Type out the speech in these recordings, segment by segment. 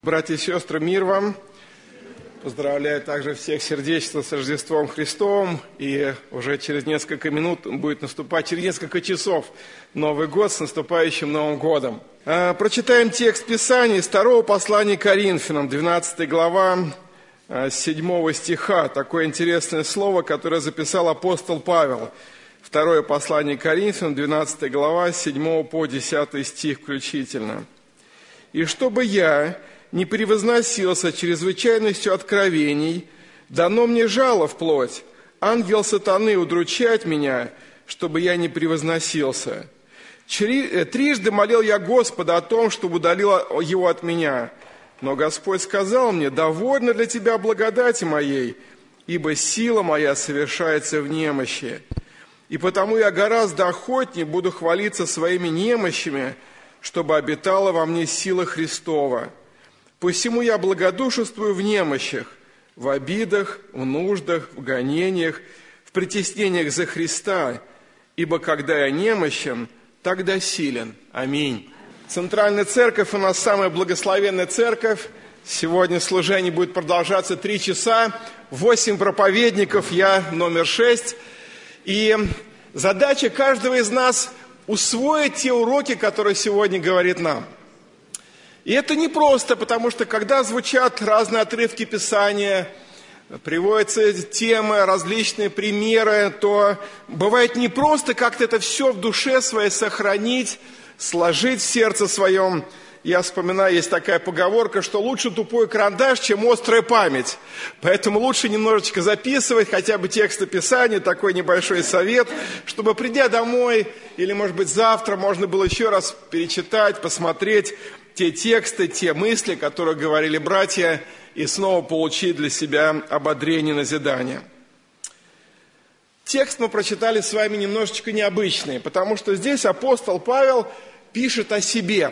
Братья и сестры, мир вам! Поздравляю также всех сердечно с Рождеством Христовым. И уже через несколько минут будет наступать, через несколько часов Новый год с наступающим Новым годом. Прочитаем текст Писания из 2 послания Коринфянам, 12 глава, 7 стиха. Такое интересное слово, которое записал апостол Павел. 2 послание Коринфянам, 12 глава, 7 по 10 стих включительно. «И чтобы я не превозносился чрезвычайностью откровений, дано мне жало в плоть, ангел сатаны удручать меня, чтобы я не превозносился. Трижды молил я Господа о том, чтобы удалил его от меня. Но Господь сказал мне: довольно для тебя благодати моей, ибо сила моя совершается в немощи. И потому я гораздо охотнее буду хвалиться своими немощами, чтобы обитала во мне сила Христова. Посему я благодушествую в немощах, в обидах, в нуждах, в гонениях, в притеснениях за Христа, ибо когда я немощен, тогда силен». Аминь. Центральная церковь у нас самая благословенная церковь. Сегодня служение будет продолжаться 3 часа, 8 проповедников, я номер 6. И задача каждого из нас усвоить те уроки, которые сегодня говорит нам. И это непросто, потому что когда звучат разные отрывки Писания, приводятся темы, различные примеры, то бывает непросто как-то это все в душе своей сохранить, сложить в сердце своем. Я вспоминаю, есть такая поговорка, что лучше тупой карандаш, чем острая память. Поэтому лучше немножечко записывать хотя бы тексты Писания, такой небольшой совет, чтобы, придя домой, или, может быть, завтра, можно было еще раз перечитать, посмотреть те тексты, те мысли, которые говорили братья, и снова получить для себя ободрение, назидание. Текст мы прочитали с вами немножечко необычный, потому что здесь апостол Павел пишет о себе.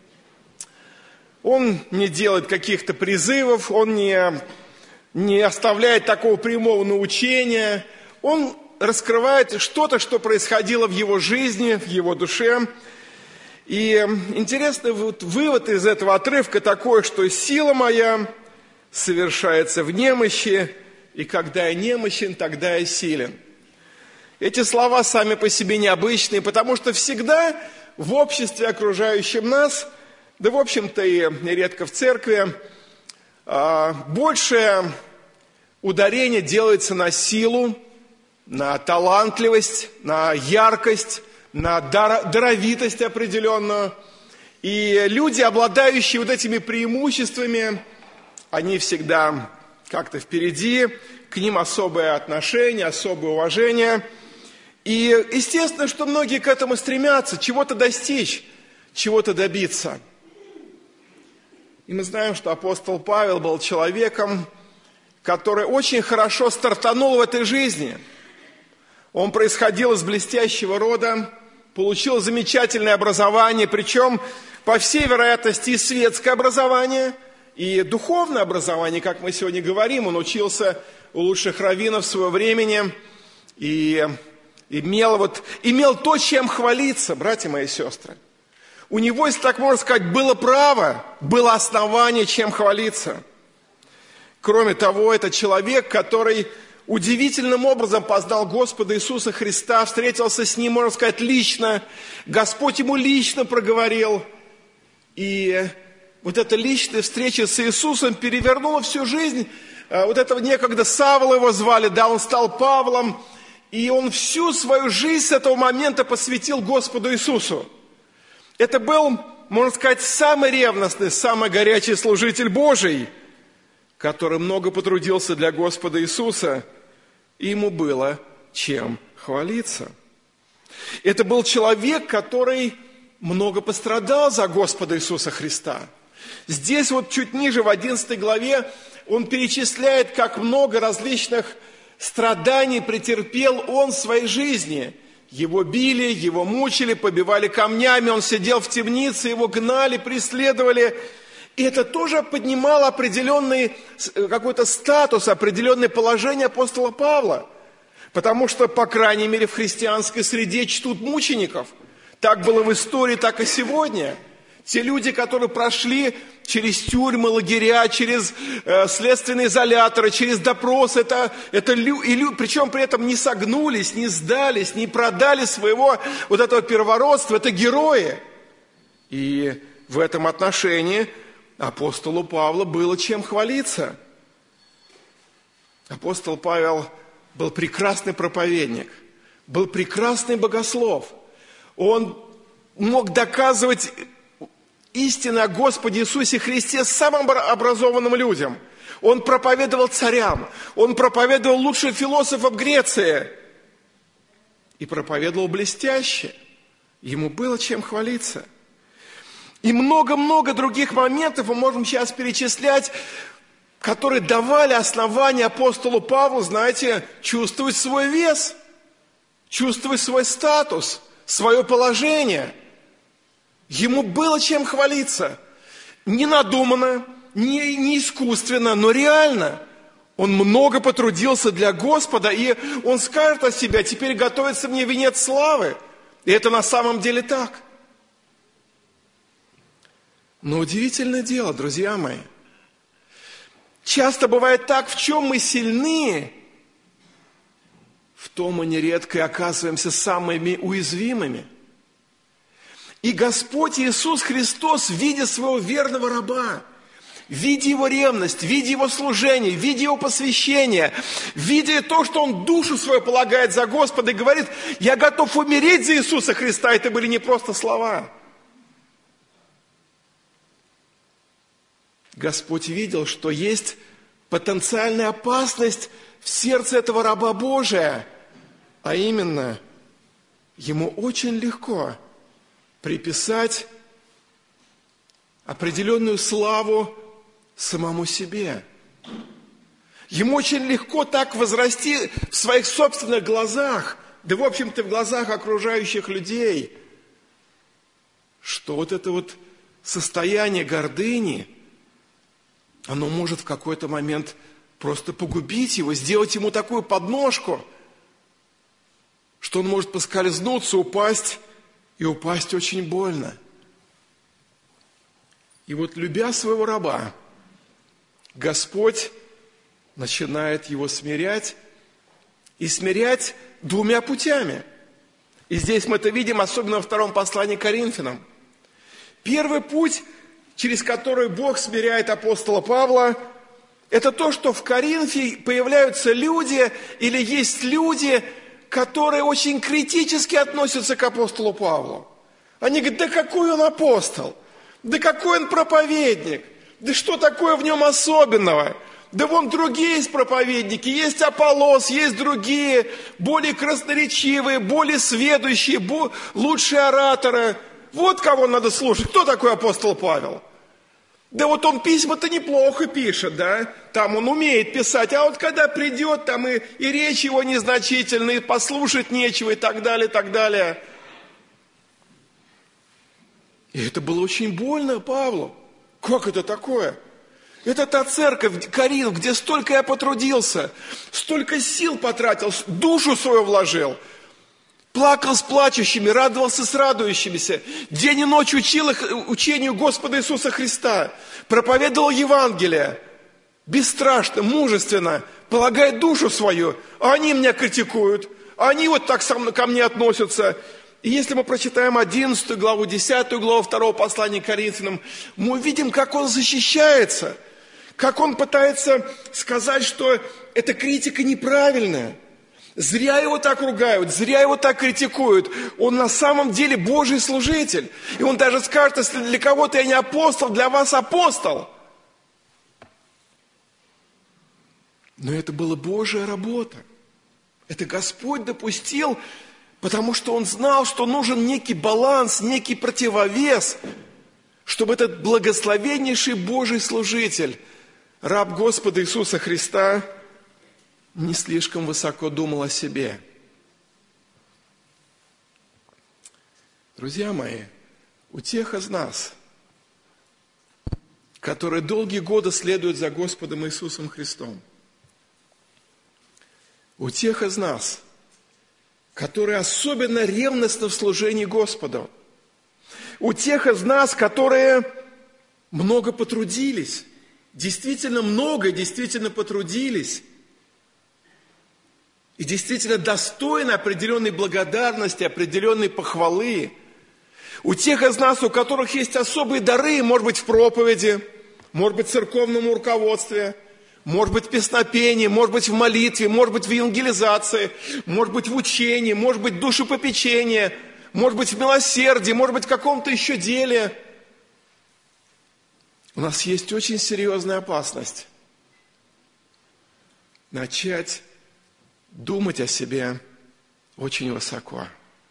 Он не делает каких-то призывов, он не оставляет такого прямого научения. Он раскрывает что-то, что происходило в его жизни, в его душе. И интересный вывод из этого отрывка такой, что сила моя совершается в немощи, и когда я немощен, тогда я силен. Эти слова сами по себе необычные, потому что всегда в обществе, окружающем нас, да, в общем-то, и редко в церкви, большее ударение делается на силу, на талантливость, на яркость, на даровитость определенную. И люди, обладающие вот этими преимуществами, они всегда как-то впереди, к ним особое отношение, особое уважение. И естественно, что многие к этому стремятся, чего-то достичь, чего-то добиться. И мы знаем, что апостол Павел был человеком, который очень хорошо стартанул в этой жизни. Он происходил из блестящего рода, получил замечательное образование, причем, по всей вероятности, и светское образование, и духовное образование, как мы сегодня говорим. Он учился у лучших раввинов своего времени и имел то, чем хвалиться, братья мои и сестры. У него, если так можно сказать, было право, было основание, чем хвалиться. Кроме того, это человек, который удивительным образом познал Господа Иисуса Христа, встретился с Ним, можно сказать, лично. Господь ему лично проговорил. И вот эта личная встреча с Иисусом перевернула всю жизнь. Вот этого некогда Савла его звали, да, он стал Павлом. И он всю свою жизнь с этого момента посвятил Господу Иисусу. Это был, можно сказать, самый ревностный, самый горячий служитель Божий, который много потрудился для Господа Иисуса, и ему было чем хвалиться. Это был человек, который много пострадал за Господа Иисуса Христа. Здесь вот чуть ниже, в 11 главе, он перечисляет, как много различных страданий претерпел он в своей жизни. Его били, его мучили, побивали камнями, он сидел в темнице, его гнали, преследовали. И это тоже поднимало определенный какой-то статус, определенное положение апостола Павла. Потому что, по крайней мере, в христианской среде чтут мучеников. Так было в истории, так и сегодня. Те люди, которые прошли через тюрьмы, лагеря, через следственные изоляторы, через допрос, причем при этом не согнулись, не сдались, не продали своего вот этого первородства, это герои. И в этом отношении апостолу Павлу было чем хвалиться. Апостол Павел был прекрасный проповедник, был прекрасный богослов. Он мог доказывать истины о Господе Иисусе Христе самым образованным людям. Он проповедовал царям, он проповедовал лучших философов Греции. И проповедовал блестяще. Ему было чем хвалиться. И много-много других моментов мы можем сейчас перечислять, которые давали основание апостолу Павлу, знаете, чувствовать свой вес, чувствовать свой статус, свое положение. Ему было чем хвалиться. Не надуманно, не искусственно, но реально. Он много потрудился для Господа, и он скажет о себе: теперь готовится мне венец славы. И это на самом деле так. Но удивительное дело, друзья мои, часто бывает так, в чем мы сильны, в том мы нередко и оказываемся самыми уязвимыми. И Господь Иисус Христос, видя своего верного раба, видя его ревность, видя его служение, видя его посвящение, видя то, что он душу свою полагает за Господа и говорит: я готов умереть за Иисуса Христа, это были не просто слова. Господь видел, что есть потенциальная опасность в сердце этого раба Божия, а именно, ему очень легко приписать определенную славу самому себе. Ему очень легко так возрасти в своих собственных глазах, да, в общем-то, в глазах окружающих людей, что вот это вот состояние гордыни, оно может в какой-то момент просто погубить его, сделать ему такую подножку, что он может поскользнуться, упасть, и упасть очень больно. И вот, любя своего раба, Господь начинает его смирять, и смирять двумя путями. И здесь мы это видим, особенно во втором послании к Коринфянам. Первый путь, через который Бог смиряет апостола Павла, это то, что в Коринфе появляются люди, или есть люди, которые очень критически относятся к апостолу Павлу. Они говорят: да какой он апостол, да какой он проповедник, да что такое в нем особенного, да вон другие есть проповедники, есть Аполлос, есть другие, более красноречивые, более сведущие, лучшие ораторы. Вот кого надо слушать. Кто такой апостол Павел? Да вот он письма-то неплохо пишет, да, там он умеет писать, а вот когда придет, там и речь его незначительная, и послушать нечего, и так далее, и так далее. И это было очень больно Павлу. Как это такое? Это та церковь, Коринф, где столько я потрудился, столько сил потратил, душу свою вложил. Плакал с плачущими, радовался с радующимися. День и ночь учил их учению Господа Иисуса Христа. Проповедовал Евангелие. Бесстрашно, мужественно, полагая душу свою. А они меня критикуют. Они вот так ко мне относятся. И если мы прочитаем 11 главу, 10 главу 2 послания к Коринфянам, мы увидим, как он защищается. Как он пытается сказать, что эта критика неправильная. Зря его так ругают, зря его так критикуют. Он на самом деле Божий служитель. И он даже скажет: если для кого-то я не апостол, для вас апостол. Но это была Божья работа. Это Господь допустил, потому что Он знал, что нужен некий баланс, некий противовес, чтобы этот благословеннейший Божий служитель, раб Господа Иисуса Христа, не слишком высоко думал о себе. Друзья мои, у тех из нас, которые долгие годы следуют за Господом Иисусом Христом, у тех из нас, которые особенно ревностны в служении Господу, у тех из нас, которые много потрудились, действительно много, действительно потрудились, и действительно достойны определенной благодарности, определенной похвалы. У тех из нас, у которых есть особые дары, может быть, в проповеди, может быть, в церковном руководстве, может быть, в песнопении, может быть, в молитве, может быть, в евангелизации, может быть, в учении, может быть, в душепопечении, может быть, в милосердии, может быть, в каком-то еще деле. У нас есть очень серьезная опасность начать думать о себе очень высоко.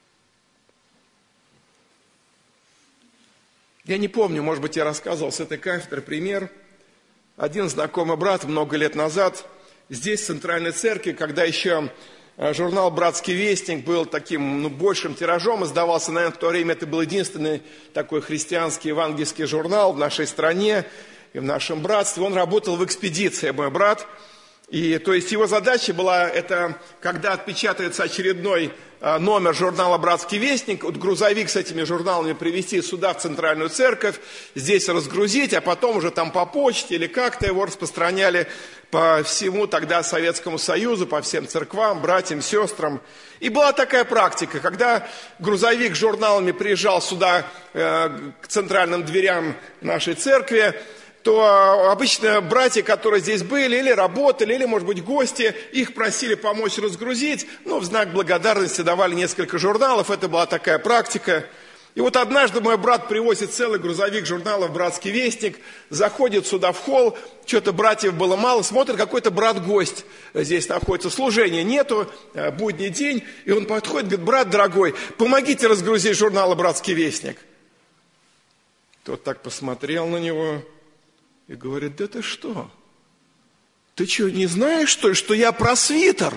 Я не помню, может быть, я рассказывал с этой кафедры пример. Один знакомый брат много лет назад здесь, в Центральной Церкви, когда еще журнал «Братский вестник» был таким большим тиражом, издавался, наверное, в то время это был единственный такой христианский евангельский журнал в нашей стране и в нашем братстве. Он работал в экспедиции, мой брат. И, то есть, его задача была, это, когда отпечатается очередной номер журнала «Братский вестник», вот грузовик с этими журналами привезти сюда, в Центральную Церковь, здесь разгрузить, а потом уже там по почте или как-то его распространяли по всему тогда Советскому Союзу, по всем церквам, братьям, сестрам. И была такая практика, когда грузовик с журналами приезжал сюда, к центральным дверям нашей церкви, то обычно братья, которые здесь были, или работали, или, может быть, гости, их просили помочь разгрузить, в знак благодарности давали несколько журналов, это была такая практика. И вот однажды мой брат привозит целый грузовик журналов «Братский вестник», заходит сюда в холл, что-то братьев было мало, смотрит, какой-то брат-гость здесь находится, служения нету, будний день, и он подходит, говорит: брат дорогой, помогите разгрузить журналы «Братский вестник». Тот так посмотрел на него и говорит: да ты что? Ты что, не знаешь, что я просвитер?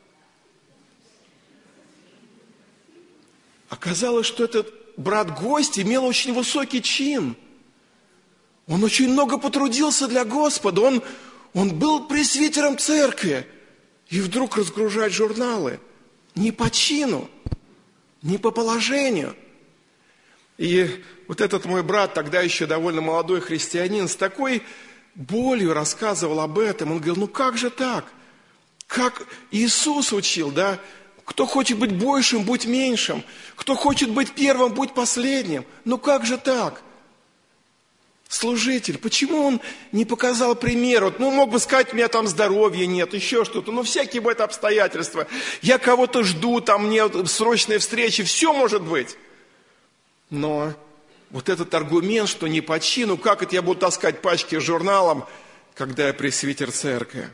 Оказалось, что этот брат-гость имел очень высокий чин. Он очень много потрудился для Господа. Он был пресвитером церкви. И вдруг разгружать журналы. Не по чину, не по положению. И вот этот мой брат, тогда еще довольно молодой христианин, с такой болью рассказывал об этом. Он говорил: как же так? Как Иисус учил, да? Кто хочет быть большим, будь меньшим. Кто хочет быть первым, будь последним. Как же так? Служитель, почему он не показал пример? Мог бы сказать: у меня там здоровья нет, еще что-то. Всякие бывают обстоятельства. Я кого-то жду, там мне срочные встречи, все может быть. Но вот этот аргумент, что не по чину, как это я буду таскать пачки с журналом, когда я пресвитер церкви?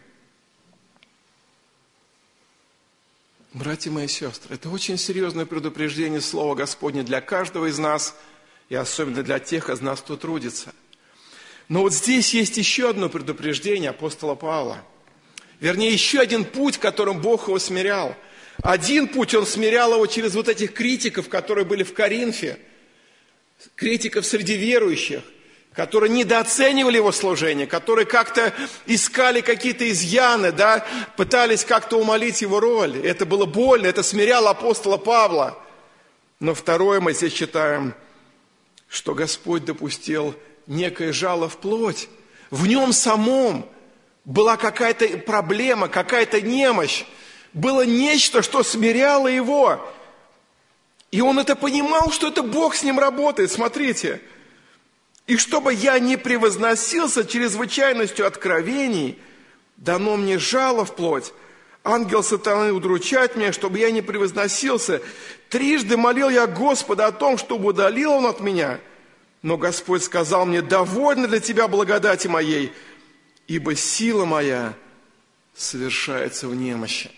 Братья мои и сестры, это очень серьезное предупреждение Слова Господня для каждого из нас, и особенно для тех из нас, кто трудится. Но вот здесь есть еще одно предупреждение апостола Павла. Вернее, еще один путь, которым Бог его смирял. Один путь, он смирял его через вот этих критиков, которые были в Коринфе, критиков среди верующих, которые недооценивали его служение, которые как-то искали какие-то изъяны, да, пытались как-то умалить его роль. Это было больно, это смиряло апостола Павла. Но второе мы здесь читаем, что Господь допустил некое жало в плоть. В нем самом была какая-то проблема, какая-то немощь. Было нечто, что смиряло его. И он это понимал, что это Бог с ним работает. Смотрите. И чтобы я не превозносился чрезвычайностью откровений, дано мне жало в плоть. Ангел сатаны удручает меня, чтобы я не превозносился. Трижды молил я Господа о том, чтобы удалил он от меня. Но Господь сказал мне: довольно для тебя благодати моей, ибо сила моя совершается в немощи.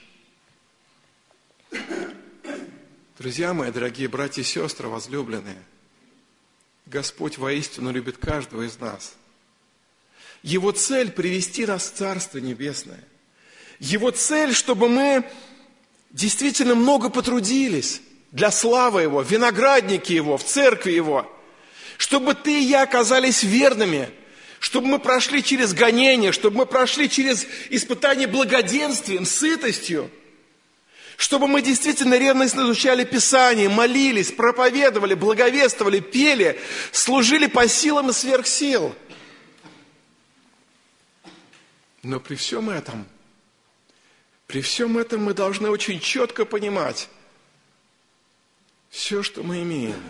Друзья мои, дорогие братья и сестры, возлюбленные, Господь воистину любит каждого из нас. Его цель – привести нас в Царство Небесное. Его цель, чтобы мы действительно много потрудились для славы Его, в винограднике Его, в церкви Его. Чтобы ты и я оказались верными, чтобы мы прошли через гонения, чтобы мы прошли через испытание благоденствием, сытостью. Чтобы мы действительно ревностно изучали Писание, молились, проповедовали, благовествовали, пели, служили по силам и сверх сил. Но при всем этом мы должны очень четко понимать, все, что мы имеем,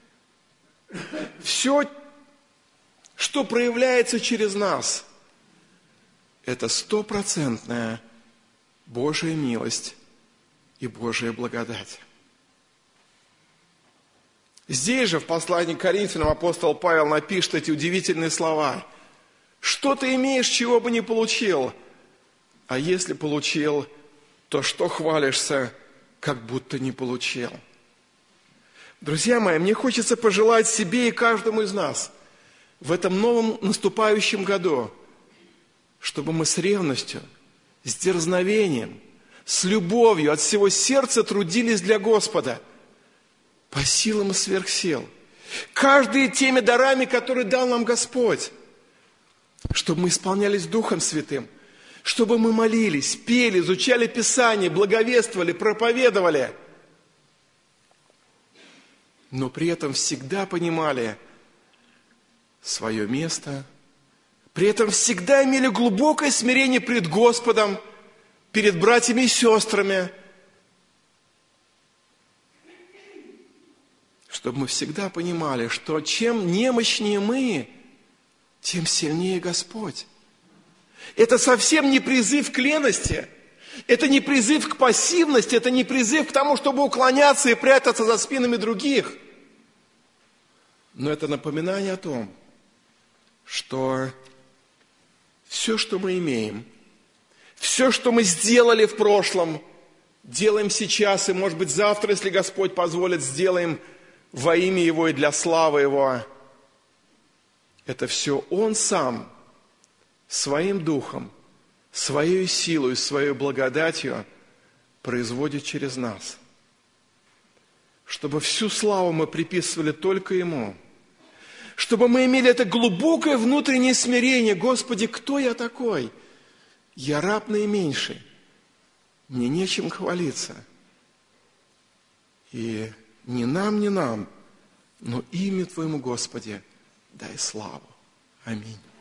все, что проявляется через нас, это 100% Божья милость и Божья благодать. Здесь же, в послании к Коринфянам, апостол Павел напишет эти удивительные слова. Что ты имеешь, чего бы не получил? А если получил, то что хвалишься, как будто не получил? Друзья мои, мне хочется пожелать себе и каждому из нас в этом новом наступающем году, чтобы мы с ревностью, с дерзновением, с любовью от всего сердца трудились для Господа по силам и сверх сил. Каждый теми дарами, которые дал нам Господь, чтобы мы исполнялись Духом Святым, чтобы мы молились, пели, изучали Писание, благовествовали, проповедовали, но при этом всегда понимали свое место, при этом всегда имели глубокое смирение пред Господом, перед братьями и сестрами, чтобы мы всегда понимали, что чем немощнее мы, тем сильнее Господь. Это совсем не призыв к лености, это не призыв к пассивности, это не призыв к тому, чтобы уклоняться и прятаться за спинами других. Но это напоминание о том, что все, что мы имеем, все, что мы сделали в прошлом, делаем сейчас, и, может быть, завтра, если Господь позволит, сделаем во имя Его и для славы Его. Это все Он Сам, Своим Духом, Своей силой, Своей благодатью производит через нас. Чтобы всю славу мы приписывали только Ему. Чтобы мы имели это глубокое внутреннее смирение. Господи, кто я такой? Я раб наименьший. Мне нечем хвалиться. И ни нам, но имя Твоему, Господи, дай славу. Аминь.